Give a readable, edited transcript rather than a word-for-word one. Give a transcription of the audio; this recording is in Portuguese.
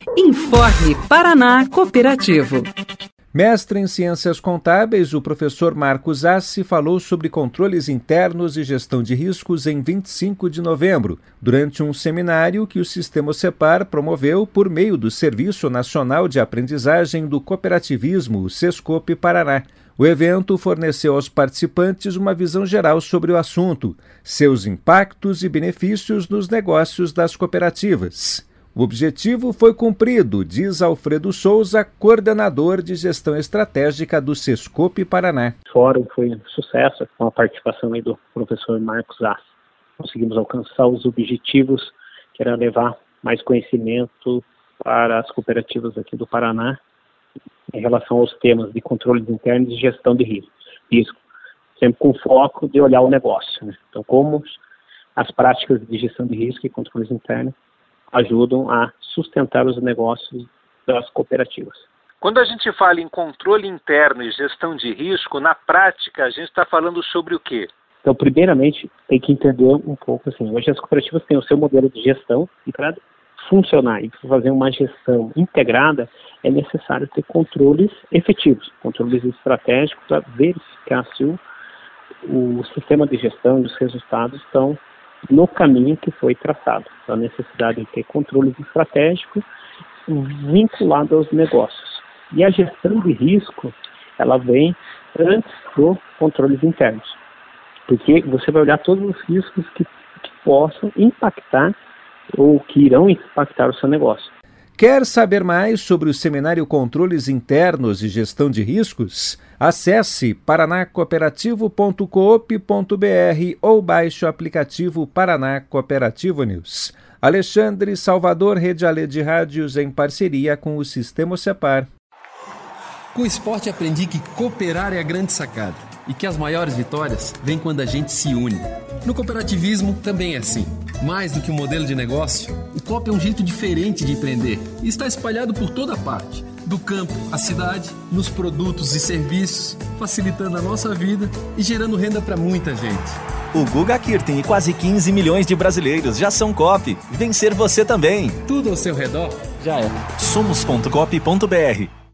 Informe Paraná Cooperativo. Mestre em Ciências Contábeis, o professor Marcos Assi falou sobre controles internos e gestão de riscos em 25 de novembro, durante um seminário que o Sistema Cepar promoveu por meio do Serviço Nacional de Aprendizagem do Cooperativismo, o Sescope Paraná. O evento forneceu aos participantes uma visão geral sobre o assunto, seus impactos e benefícios nos negócios das cooperativas. O objetivo foi cumprido, diz Alfredo Souza, coordenador de gestão estratégica do Sescope Paraná. O fórum foi um sucesso, com a participação aí do professor Marcos Assi. Conseguimos alcançar os objetivos, que era levar mais conhecimento para as cooperativas aqui do Paraná, em relação aos temas de controles internos e gestão de risco, sempre com foco de olhar o negócio, né? Então, como as práticas de gestão de risco e controles internos ajudam a sustentar os negócios das cooperativas. Quando a gente fala em controle interno e gestão de risco, na prática a gente está falando sobre o quê? Então, primeiramente, tem que entender um pouco assim, hoje as cooperativas têm o seu modelo de gestão e para funcionar e fazer uma gestão integrada é necessário ter controles efetivos, controles estratégicos para verificar se o sistema de gestão e os resultados estão no caminho que foi traçado. Então, a necessidade de ter controles estratégicos vinculados aos negócios. E a gestão de risco, ela vem antes dos controles internos. Porque você vai olhar todos os riscos que possam impactar ou que irão impactar o seu negócio. Quer saber mais sobre o seminário Controles Internos e Gestão de Riscos? Acesse paranacooperativo.coop.br ou baixe o aplicativo Paraná Cooperativo News. Alexandre Salvador, Rede Alê de Rádios, em parceria com o Sistema Cepar. Com o esporte aprendi que cooperar é a grande sacada e que as maiores vitórias vêm quando a gente se une. No cooperativismo também é assim. Mais do que um modelo de negócio, o COP é um jeito diferente de empreender e está espalhado por toda parte, do campo à cidade, nos produtos e serviços, facilitando a nossa vida e gerando renda para muita gente. O Guga Kirten e quase 15 milhões de brasileiros já são COP. Vencer você também. Tudo ao seu redor já é. Somos.coop.br